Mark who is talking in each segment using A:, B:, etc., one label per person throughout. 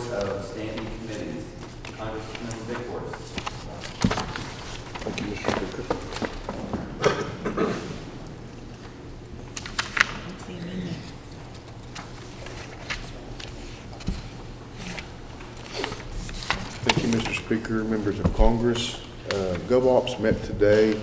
A: of standing committees. Congressman Big Horse.
B: Thank you, Mr. Speaker. Thank you, Mr. Speaker, members of Congress. GovOps met today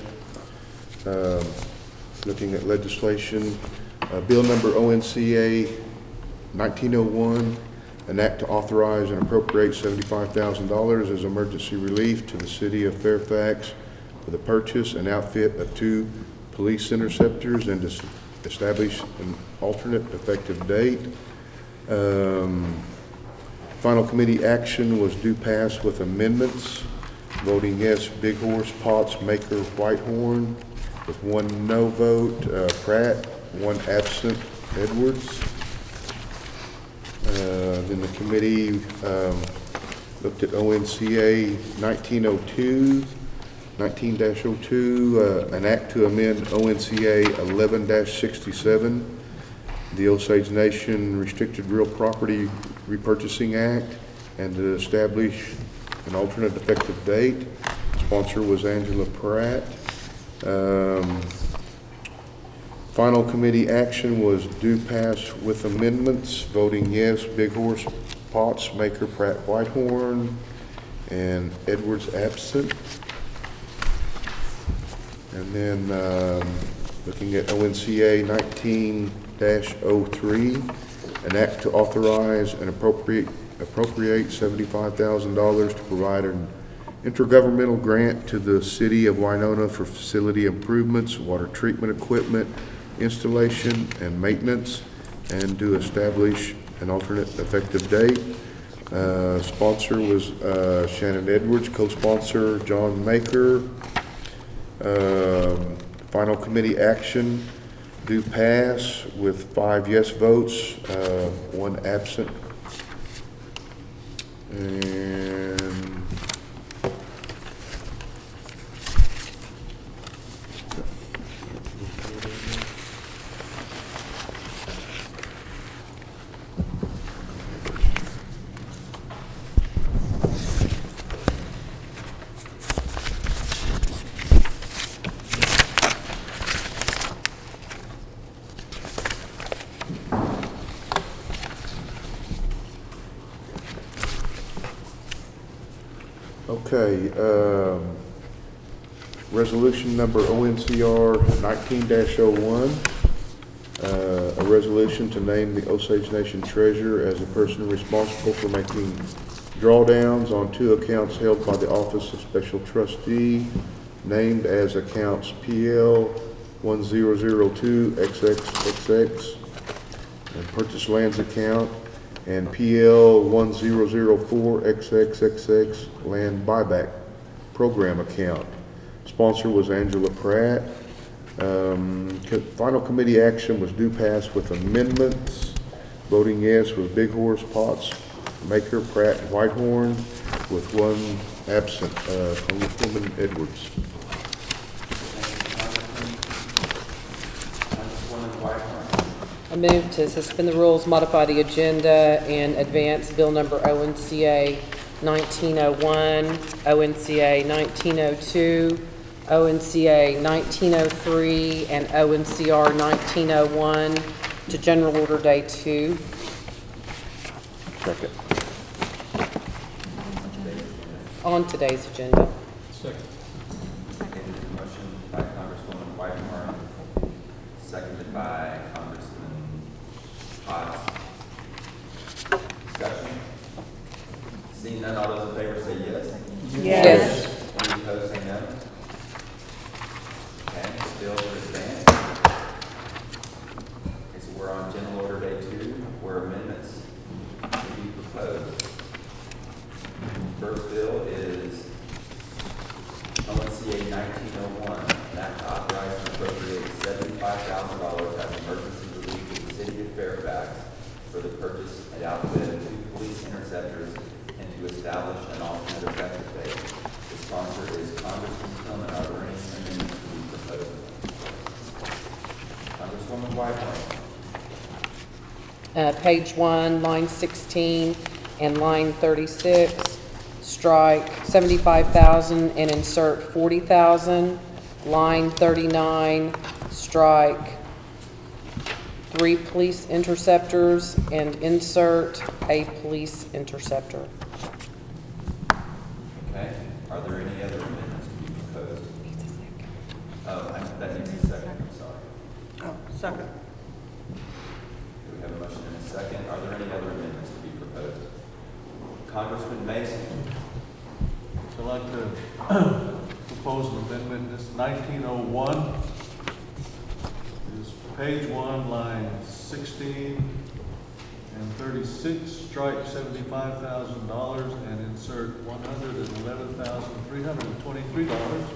B: looking at legislation. Bill number ONCA 1901, an act to authorize and appropriate $75,000 as emergency relief to the city of Fairfax for the purchase and outfit of 2 police interceptors and to establish an alternate effective date. Final committee action was due pass with amendments. Voting yes, Big Horse, Potts, Maker, Whitehorn, with 1 no vote, Pratt, 1 absent, Edwards. Then the committee looked at ONCA 19-02, an act to amend ONCA 11-67, the Osage Nation Restricted Real Property Repurchasing Act, and to establish an alternate effective date. Sponsor was Angela Pratt. Final committee action was due pass with amendments. Voting yes, Big Horse, Potts, Maker, Pratt, Whitehorn, and Edwards absent. And then looking at ONCA 19-03, an act to authorize and appropriate $75,000 to provide an intergovernmental grant to the city of Winona for facility improvements, water treatment equipment, installation and maintenance, and to establish an alternate effective date. Sponsor was Shannon Edwards, co-sponsor John Maker. Final committee action due pass with 5 yes votes, 1 absent. And okay, resolution number ONCR 19-01, a resolution to name the Osage Nation treasurer as the person responsible for making drawdowns on 2 accounts held by the Office of Special Trustee, named as accounts PL 1002 XXXX and Purchase Lands account, and PL 1004 XXXX Land Buyback Program account. Sponsor was Angela Pratt. Final committee action was due pass with amendments. Voting yes was Big Horse, Potts, Maker, Pratt, and Whitehorn, with 1 absent, Congresswoman Edwards.
C: I move to suspend the rules, modify the agenda, and advance bill number ONCA 1901, ONCA 1902, ONCA 1903, and ONCR 1901 to General Order Day 2.
B: Second.
C: On today's agenda.
A: Motion by Congresswoman Whitehorn, seconded by Congressman Potts. Discussion? Seeing none, all those in favor say yes.
C: Yes.
A: Any opposed say no. Okay, the bill is advanced. Okay, so we're on General Order Day 2, where amendments will be proposed. First bill is ONCA 1901, an act to authorize and appropriate $75,000 as emergency relief to the city of Fairfax for the purchase and outfit of 2 police interceptors and to establish an alternate effective date. The sponsor is Congressman Tillman. Are there any amendments to be proposed? Congresswoman Whitehorn.
C: Page 1, line 16, and line 36, strike 75,000 and insert 40,000. Line 39, strike 3 police interceptors and insert a police interceptor.
A: Okay, are there any other amendments to be proposed? That needs a second, I'm sorry.
D: Oh, second.
A: We have a motion and a second. Are there any other amendments to be proposed? Congressman Mason.
E: So I'd like to propose an amendment, this 1901 is page 1, lines 16 and 36, strike $75,000 and insert $111,323.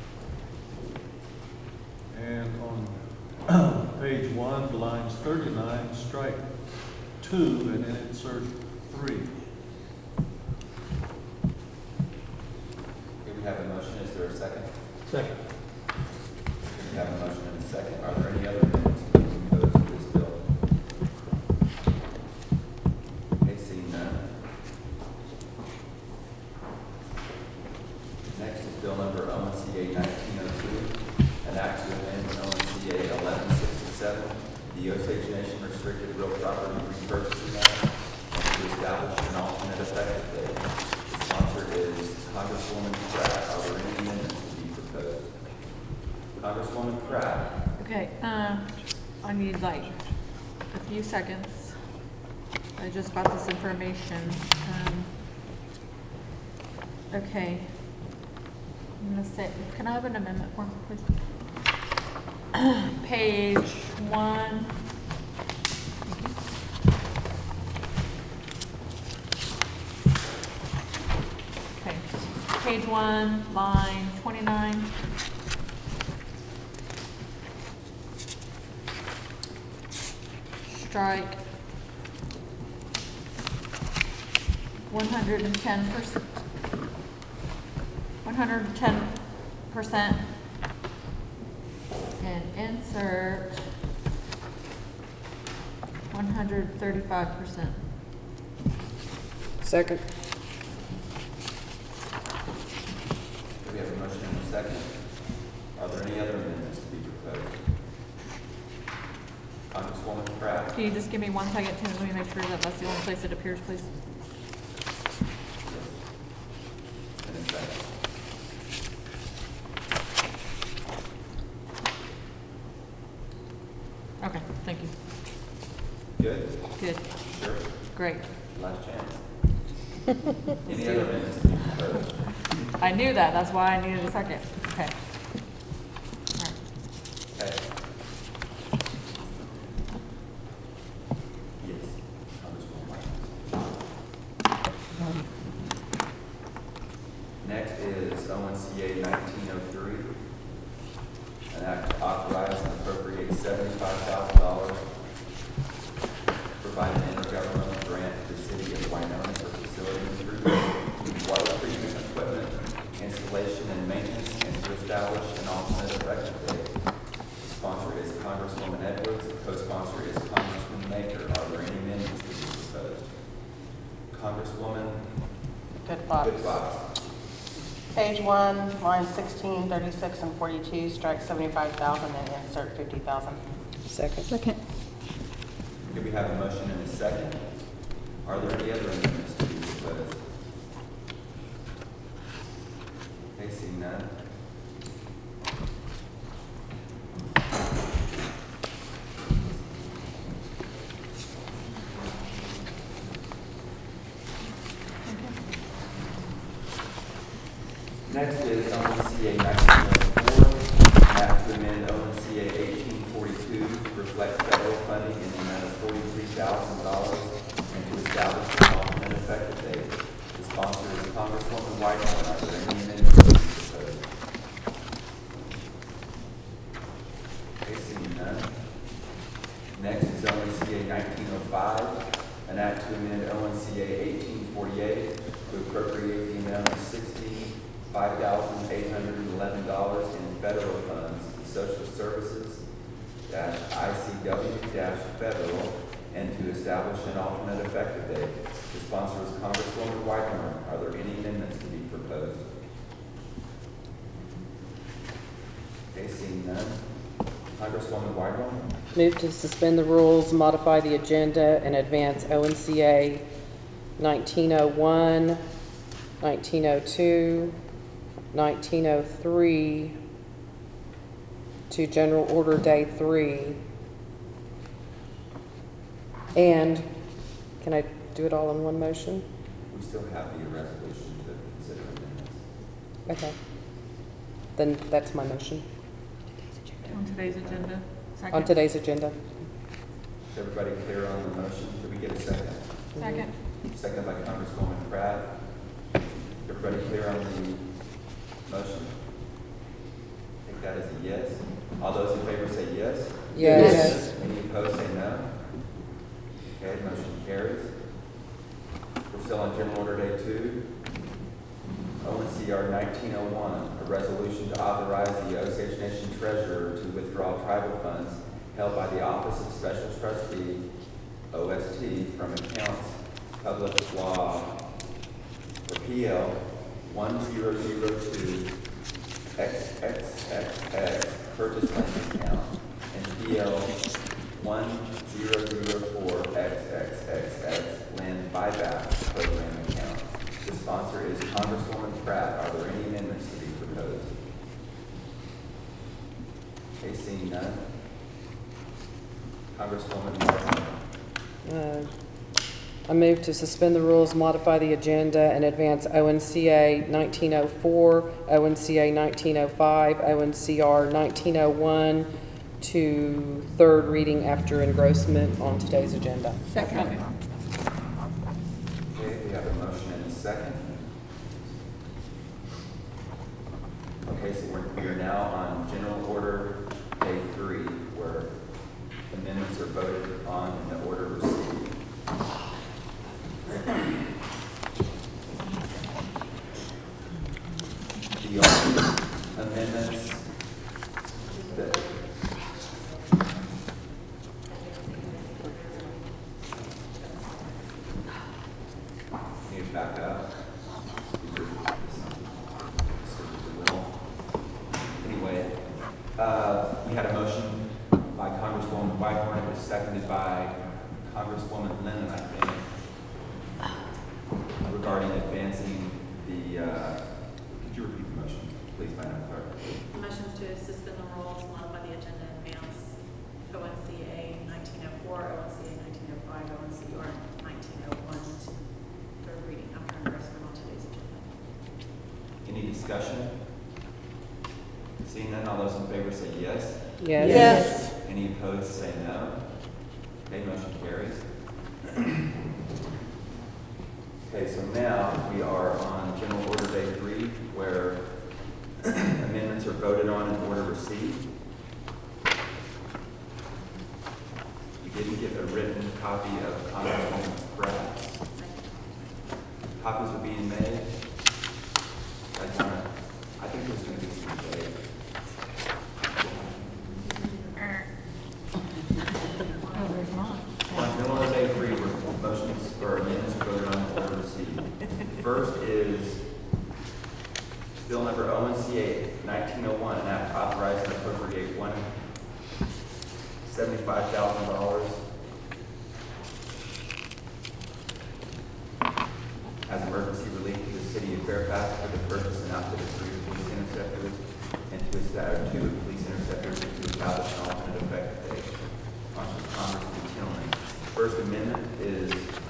E: And on page 1, lines 39, strike 2 and then insert 3.
A: Okay, we have a motion. Is there a second?
E: Second.
A: We have a motion and a second. Are there any other amendments to be proposed to this bill? Okay, seeing none. Next is bill number ONCA 1902, an act to amend ONCA 1167, the Osage Nation Restricted Real Property Repurchasing Act, and to establish an alternate effective date. The sponsor is Congresswoman Pratt. Are there any amendments to be proposed? Congresswoman Pratt.
F: Okay, I need like a few seconds. I just got this information. Okay. I'm gonna say, can I have an amendment form, please? Page 1. Okay, page 1, line 29. Strike 110%, 110%, and insert 135%.
C: Second.
A: We have a motion and a second. Are there any other amendments to be proposed? Congresswoman Pratt.
F: Can you just give me 1 second, Tim? Let me make sure that that's the only place it appears, please.
A: And a second.
F: Okay, thank you.
A: Good?
F: Good,
A: Sure.
F: great.
A: Last chance. Any other amendments to be proposed?
F: I knew that, that's why I needed a second. Okay. All right.
A: Okay. Yes. Congresswoman White. Next is ONCA 1903, an act to authorize and appropriate $75,000, provide an intergovernmental grant to the city of Winona for facility improvements, water treatment equipment, installation and maintenance, and to establish an alternate effective date. The sponsor is Congresswoman Edwards, the co-sponsor is Congressman Maker. Are there any amendments to be proposed? Congresswoman
D: Goodfox.
A: Goodfox.
D: Page 1, lines 16, 36, and 42, strike 75,000 and insert 50,000.
C: Second.
G: Second.
A: Do we have a motion and a second? Are there any other amendments to be proposed? Okay, seeing none. Next is ONCA 1904, an act to amend ONCA 1842 to reflect federal funding in the amount of $43,000 and to establish an alternate effective date. The sponsor is Congresswoman Whiteman. Are there any amendments to be proposed? Okay, seeing none. Next is ONCA 1905, an act to amend ONCA 1848 to appropriate the amount of $65,811 in federal funds to social services ICW federal and to establish an alternate effective date. The sponsor is Congresswoman Whitehorn. Are there any amendments to be proposed? Okay, seeing none. Congresswoman Whitehorn.
C: Move to suspend the rules, modify the agenda, and advance ONCA 1901, 1902, 1903 to General Order Day 3. And, can I do it all in one motion?
A: We still have the resolution to consider amendments.
C: Okay. Then that's my motion
F: On today's agenda. Second.
C: on today's agenda.
A: Is everybody clear on the motion? Did we get a second?
F: Second.
A: Second by Congresswoman Pratt. Everybody clear on the motion? I think that is a yes. All those in favor say yes?
C: Yes.
A: Any opposed say no? Okay, motion carries. We're still on General Order Day 2. ONCR 1901, a resolution to authorize the Osage Nation Treasurer to withdraw tribal funds held by the Office of Special Trustee, OST, from accounts Public Law for PL 1002 XXXX Purchase Land Account and PL 1004 XXXX Land Buyback Program Account. The sponsor is Congresswoman Pratt. Are there any amendments to be proposed? Okay, seeing none. Congresswoman Martin.
C: I move to suspend the rules, modify the agenda, and advance ONCA 1904, ONCA 1905, ONCR 1901 to third reading after engrossment on today's agenda.
F: Second.
A: Okay, we have a motion and a second. Okay, so we are now on General Order Day 3, where amendments are voted on in the order received. The only amendments that need to back up. Anyway, we had a motion by Congresswoman Whitehorn. It was seconded by Congresswoman Lennon, I think, regarding advancing the, could you repeat the motion, please, Madam Clerk?
G: The motion is to suspend the rules, modify the agenda, and advance ONCA 1904, ONCA 1905, ONCR 1901 to third reading after engrossment on today's agenda.
A: Any discussion? Seeing none, all those in favor say yes.
C: Yes.
A: Any opposed say no. Okay, motion carries. Okay, so now we are on General Order Day 3, where amendments are voted on in order received. We didn't get a written copy of Congresswoman Pratt's. Copies are being made. I think there's going to be some debate.
F: Oh, there's not.
A: On General Order Day 3, where motions or amendments are voted on in order received. First is Bill number ONCA 1901, an act authorizing and appropriate $75,000 as emergency relief to the city of Fairfax for the purchase and outfit of 3 police interceptors and to establish 2 police interceptors and to establish an alternate effective date. Sponsors Congressman Tillman. First amendment is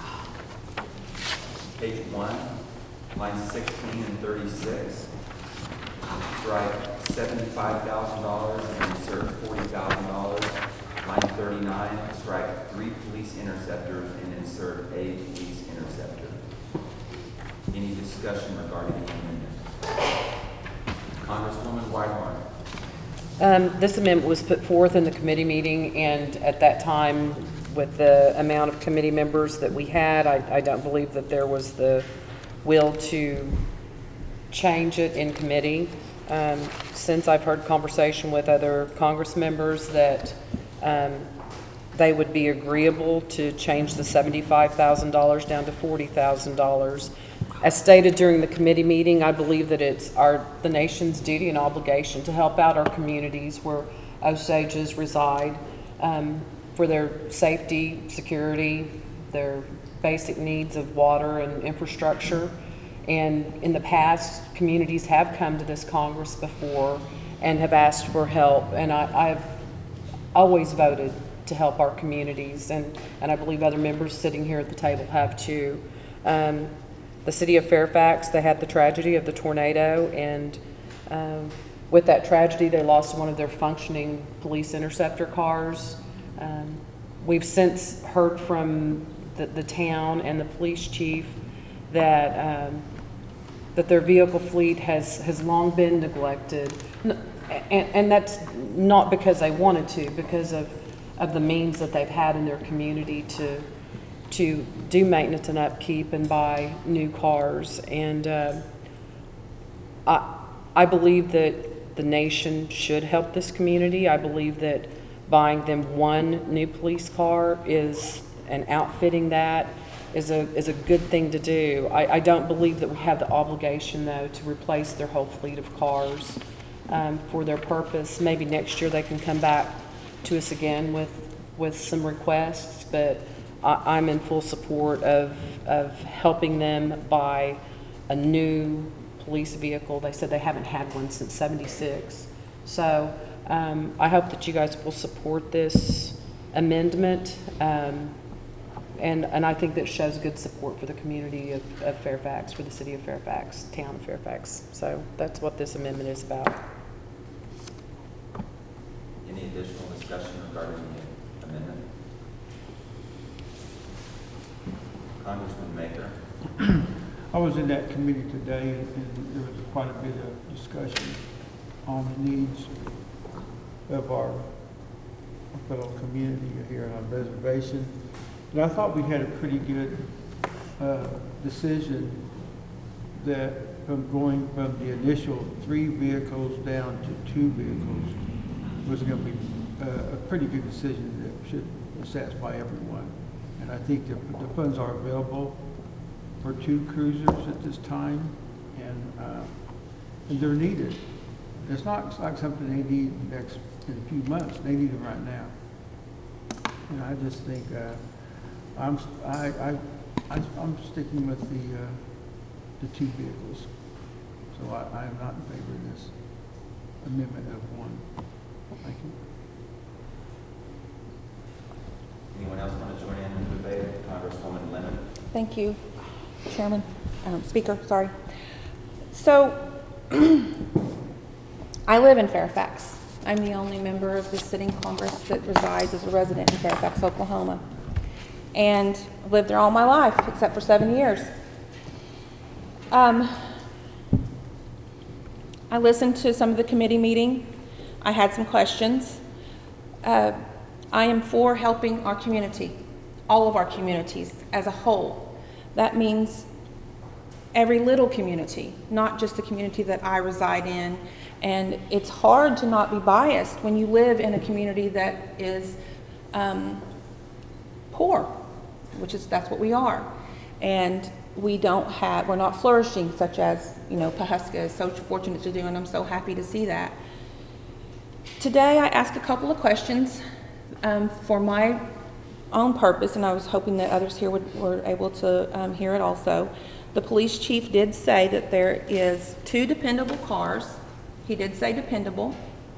A: page 1, lines 16 and 36. Strike $75,000 and insert $40,000. Line 39, strike 3 police interceptors and insert a police interceptor. Any discussion regarding the amendment? Congresswoman Whitehorn.
C: This amendment was put forth in the committee meeting, and at that time, with the amount of committee members that we had, I don't believe that there was the will to change it in committee. Since I've heard conversation with other Congress members that they would be agreeable to change the $75,000 down to $40,000. As stated during the committee meeting, I believe that it's the nation's duty and obligation to help out our communities where Osages reside, for their safety, security, their basic needs of water and infrastructure. And in the past, communities have come to this Congress before and have asked for help, and I've always voted to help our communities, and I believe other members sitting here at the table have too. The city of Fairfax, they had the tragedy of the tornado, and with that tragedy, they lost one of their functioning police interceptor cars. We've since heard from the town and the police chief that that their vehicle fleet has long been neglected, and that's not because they wanted to, because of the means that they've had in their community to do maintenance and upkeep and buy new cars. And I believe that the nation should help this community. I believe that buying them one new police car and outfitting that is a good thing to do. I don't believe that we have the obligation, though, to replace their whole fleet of cars for their purpose. Maybe next year they can come back to us again with some requests, but I'm in full support of helping them buy a new police vehicle. They said they haven't had one since '76. So I hope that you guys will support this amendment. And I think that shows good support for the community of Fairfax, for the city of Fairfax, town of Fairfax. So that's what this amendment is about.
A: Any additional discussion regarding the amendment? Congressman Maker.
H: I was in that committee today, and there was quite a bit of discussion on the needs of our fellow community here on our reservation. And I thought we had a pretty good decision that from going from the initial 3 vehicles down to 2 vehicles was going to be a pretty good decision that should satisfy everyone. And I think the funds are available for 2 cruisers at this time, and they're needed. It's not like something they need in a few months. They need them right now. And I just think I'm sticking with the 2 vehicles. So I am not in favor of this amendment of 1. Thank you.
A: Anyone else want to join in the debate? Congresswoman Lemon.
I: Thank you, Chairman, Speaker, sorry. So, I live in Fairfax. I'm the only member of the sitting Congress that resides as a resident in Fairfax, Oklahoma. And I've lived there all my life, except for 7 years. I listened to some of the committee meeting. I had some questions. I am for helping our community, all of our communities as a whole. That means every little community, not just the community that I reside in. And it's hard to not be biased when you live in a community that is poor, that's what we are. And we're not flourishing, such as, Pawhuska is so fortunate to do, and I'm so happy to see that. Today I asked a couple of questions for my own purpose, and I was hoping that others here were able to hear it also. The police chief did say that there is 2 dependable cars. He did say dependable,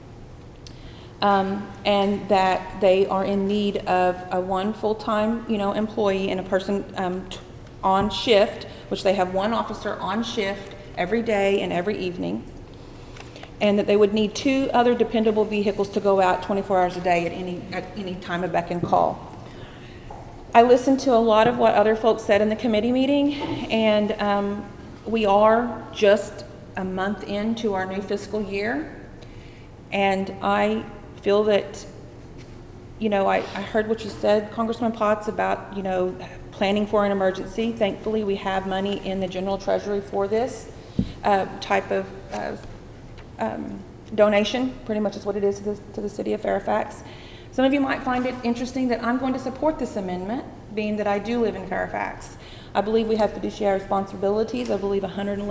I: and that they are in need of a 1 full-time, employee and a person on shift, which they have 1 officer on shift every day and every evening, and that they would need 2 other dependable vehicles to go out 24 hours a day at any time of beck and call. I listened to a lot of what other folks said in the committee meeting, and we are just a month into our new fiscal year, and I feel that, I heard what you said, Congressman Potts, about, planning for an emergency. Thankfully, we have money in the general treasury for this type of donation. Pretty much is what it is to the city of Fairfax. Some of you might find it interesting that I'm going to support this amendment, being that I do live in Fairfax. I believe we have fiduciary responsibilities. I believe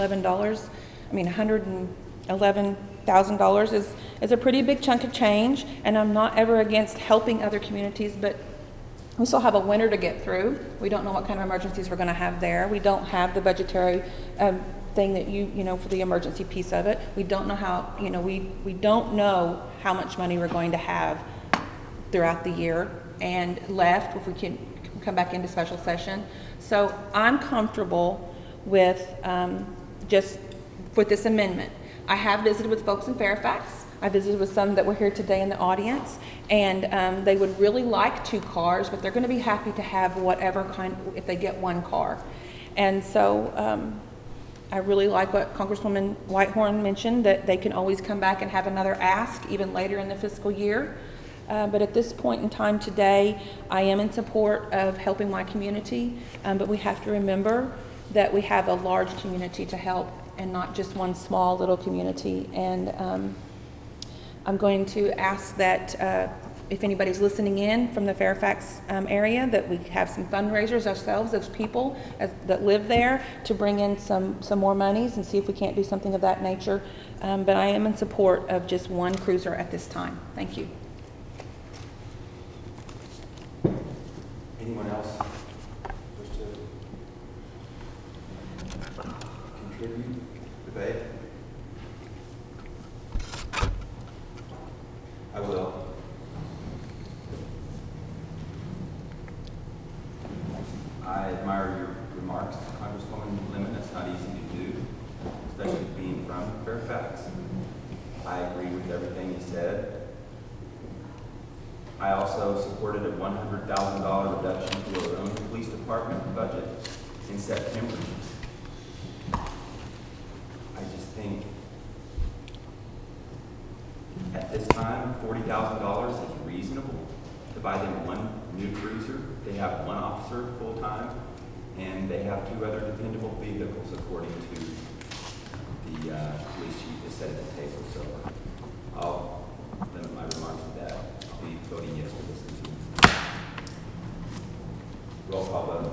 I: $111,000 is a pretty big chunk of change, and I'm not ever against helping other communities, but we still have a winter to get through. We don't know what kind of emergencies we're going to have there. We don't have the budgetary thing that you know, for the emergency piece of it. We don't know how, you know, we don't know how much money we're going to have throughout the year and left if we can come back into special session. So I'm comfortable with just with this amendment. I have visited with folks in Fairfax. I visited with some that were here today in the audience, and they would really like 2 cars, but they're going to be happy to have whatever kind, if they get 1 car. And so I really like what Congresswoman Whitehorn mentioned, that they can always come back and have another ask even later in the fiscal year. But at this point in time today, I am in support of helping my community, but we have to remember that we have a large community to help and not just one small little community. And I'm going to ask that if anybody's listening in from the Fairfax area, that we have some fundraisers ourselves as people that live there to bring in some more monies and see if we can't do something of that nature. But I am in support of just 1 cruiser at this time. Thank you.
A: Anyone else wish to contribute, debate? I will. I admire your remarks, Congresswoman Lemon. It's not easy to do, especially being from Fairfax. I agree with everything you said. I also supported a $100,000 reduction to our own police department budget in September. I just think at this time, $40,000 is reasonable to buy them 1 new cruiser. They have 1 officer full-time, and they have 2 other dependable vehicles, according to the police chief that said at the table. So I'll limit my remarks to that. I'll be voting yes to this. Roll call vote.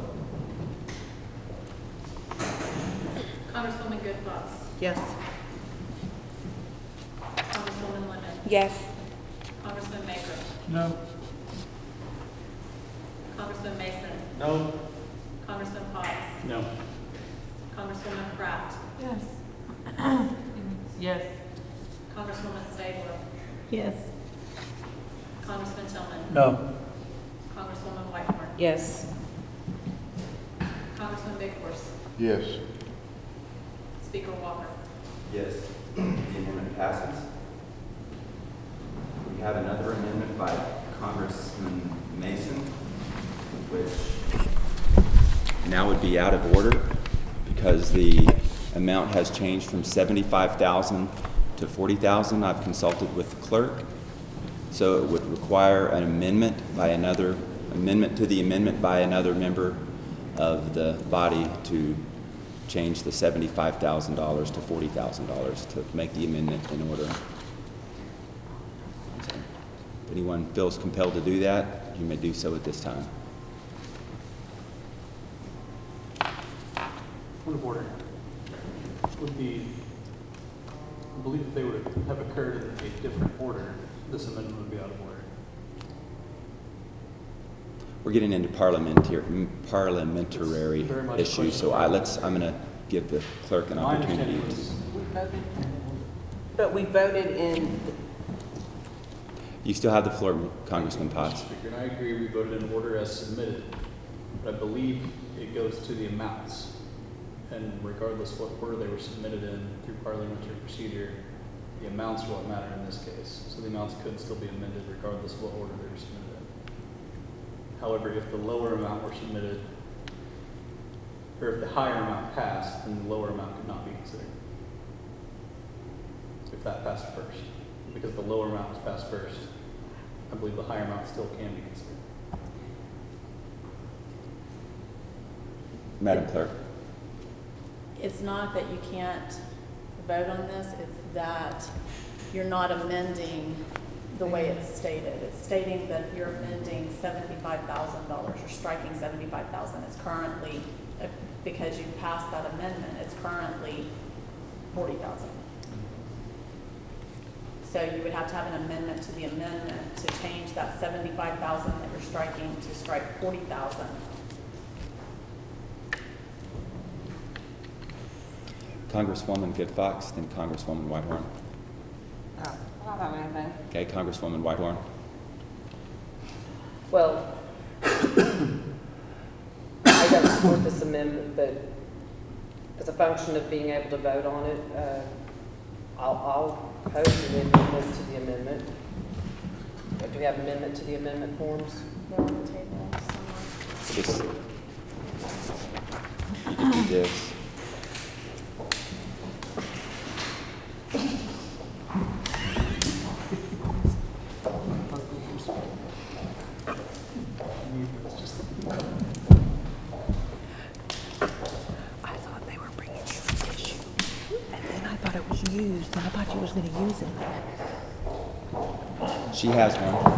G: Congresswoman Goodfox.
D: Yes.
G: Congresswoman Lemon.
I: Yes.
G: Congressman Maker.
E: No.
G: Congressman Mason.
E: No.
G: Congressman Potts.
E: No.
G: Congresswoman Pratt.
F: Yes. Yes.
G: Congresswoman Stabler.
D: Yes.
G: Congressman Tillman.
E: No.
G: Congresswoman Whitehorn.
C: Yes.
G: Congressman Big Horse.
B: Yes.
G: Speaker Walker.
A: Yes, the amendment passes. We have another amendment by Congressman Mason, which now would be out of order because the amount has changed from $75,000 to $40,000. I've consulted with the clerk, so it would require an amendment by another to the amendment by another member of the body to change the $75,000 to $40,000 to make the amendment in order. So, if anyone feels compelled to do that, you may do so at this time.
J: Point of order. Would be, I believe if they would have occurred in a different order, this amendment would be out of order.
A: We're getting into parliamentary
J: Very much
A: issues, so I'm going to give the clerk an
J: My
A: opportunity.
J: understanding was,
D: But we voted in,
A: You still have the floor, Congressman Potts.
J: Mr. Speaker, and I agree we voted in order as submitted, but I believe it goes to the amounts. And regardless what order they were submitted in through parliamentary procedure, the amounts will matter in this case. So the amounts could still be amended regardless of what order they were submitted in. However, if the lower amount were submitted, or if the higher amount passed, then the lower amount could not be considered. If that passed first. Because the lower amount was passed first, I believe the higher amount still can be considered.
A: Madam Clerk.
K: It's not that you can't vote on this, it's that you're not amending the way it's stated. It's stating that you're amending $75,000, you're striking $75,000. It's currently, because you've passed that amendment, it's currently $40,000. So you would have to have an amendment to the amendment to change that $75,000 that you're striking to strike $40,000.
A: Congresswoman Good Fox, then Congresswoman Whitehorn.
D: Oh, I don't have anything.
A: Okay, Congresswoman Whitehorn.
C: Well, I don't support this amendment, but as a function of being able to vote on it, I'll oppose an amendment to the amendment. Do we have amendment to the amendment forms?
K: They're on the table somewhere.
A: You can do this.
I: I thought they were bringing you a tissue, and then I thought it was used, and I thought you was gonna use it.
A: She has one.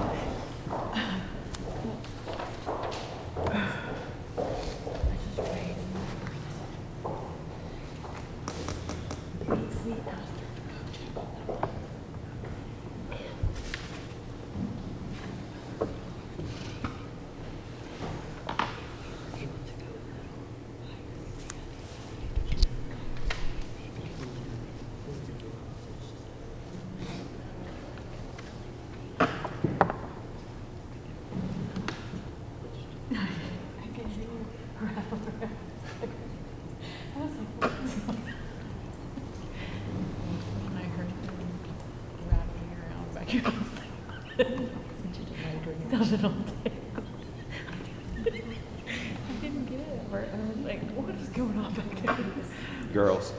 A: Girls.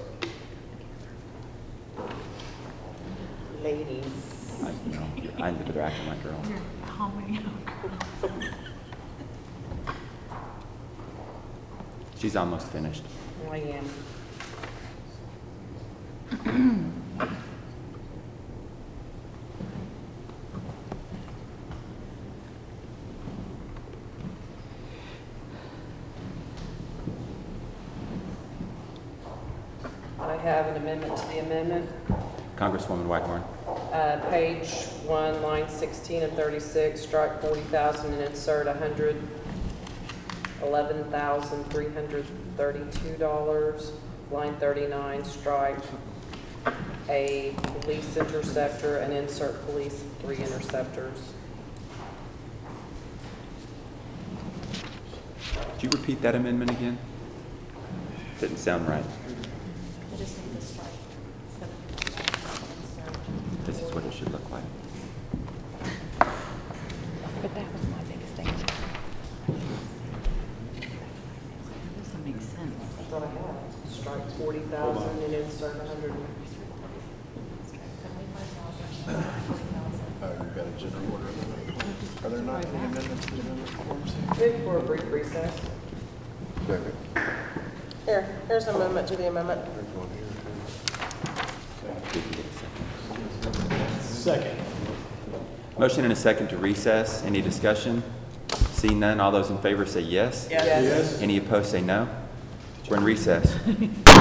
C: Ladies.
A: I know they're acting like girls. She's almost finished.
C: I am. I have an amendment to the amendment.
A: Congresswoman Whitehorn.
C: Page 1, line 16 and 36, strike 40,000 and insert $111,332. Line 39, strike a police interceptor and insert police 3 interceptors.
A: Could you repeat that amendment again? Didn't sound right.
K: I just need to strike $75,000.
A: This is what it should look like.
I: But that was my biggest thing.
K: Doesn't make sense.
C: That's what I have. Strike 40,000 and insert 100.
B: You've got a general order amendment. Are there not any amendments to the amendment forms?
C: Maybe for a brief recess.
B: Second.
D: Here's an amendment to the amendment.
B: There's one here, too.
E: Second.
A: Motion and a second to recess. Any discussion? Seeing none, all those in favor say yes.
D: Yes.
E: Yes.
A: Any opposed say no. We're in recess.